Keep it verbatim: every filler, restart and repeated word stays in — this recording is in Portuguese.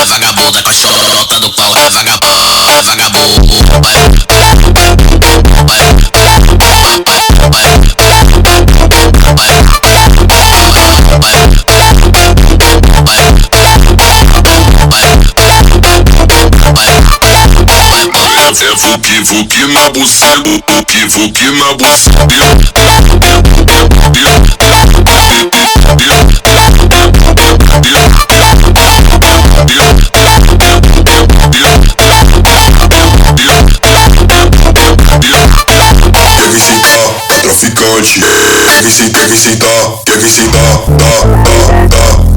vagabunda com a chota do pau, é vagabundo, é vagabundo, vai, vai, é fuki fuki na buceta, fuki fuki na buceta. Quer que sentar, traficante. Quer que sentar, quer que sentar, quer que sentar, tá, tá, tá.